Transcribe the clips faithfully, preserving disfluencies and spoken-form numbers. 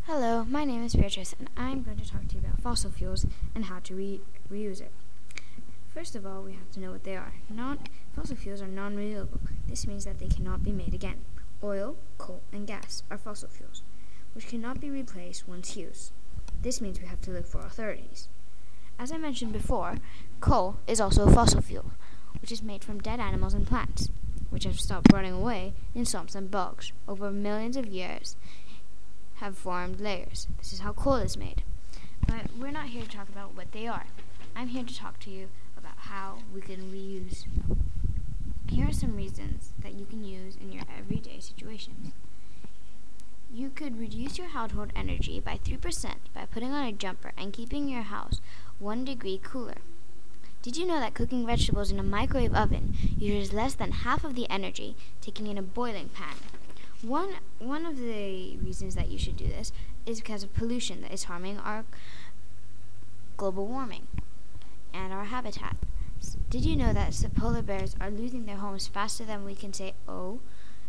Hello, my name is Beatrice, and I'm going to talk to you about fossil fuels and how to re- reuse it. First of all, we have to know what they are. Non- fossil fuels are non-renewable. This means that they cannot be made again. Oil, coal, and gas are fossil fuels, which cannot be replaced once used. This means we have to look for alternatives. As I mentioned before, coal is also a fossil fuel, which is made from dead animals and plants, which have stopped running away in swamps and bogs over millions of years. Have formed layers. This is how coal is made. But we're not here to talk about what they are. I'm here to talk to you about how we can reuse them. Here are some reasons that you can use in your everyday situations. You could reduce your household energy by three percent by putting on a jumper and keeping your house one degree cooler. Did you know that cooking vegetables in a microwave oven uses less than half of the energy taken in a boiling pan? One one of the reasons that you should do this is because of pollution that is harming our global warming and our habitat. Did you know that polar bears are losing their homes faster than we can say oh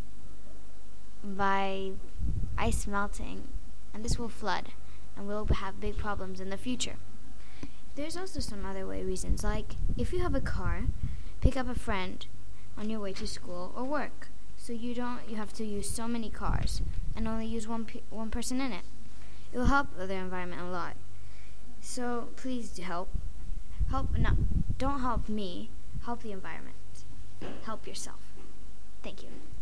by ice melting, and this will flood and we'll have big problems in the future. There's also some other way reasons, like if you have a car, pick up a friend on your way to school or work. So you don't you have to use so many cars and only use one pe- one person in it. It will help the environment a lot. So please do help. Help not don't help me. Help the environment. Help yourself. Thank you.